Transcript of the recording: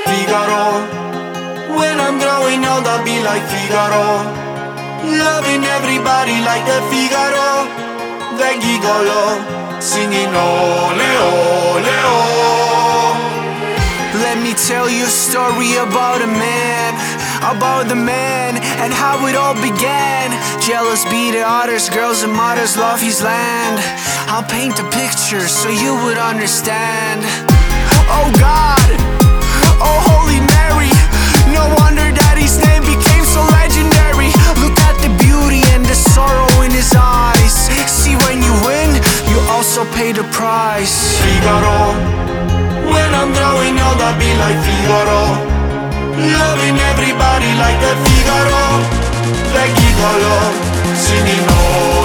Figaro. When I'm growing old, I'll be like Figaro, loving everybody like the Figaro, the gigolo, singing ole, ole, ole. Let me tell you a story about the man and how it all began. Jealous be the others, girls and mothers love his land. I'll paint a picture so you would understand. Oh God, oh Holy Mary, no wonder that his name became so legendary. Look at the beauty and the sorrow in his eyes. See, when you win, you also pay the price. Figaro. When I'm growing old, I'll be like Figaro, loving everybody like the Figaro, the gigolo, singing oh.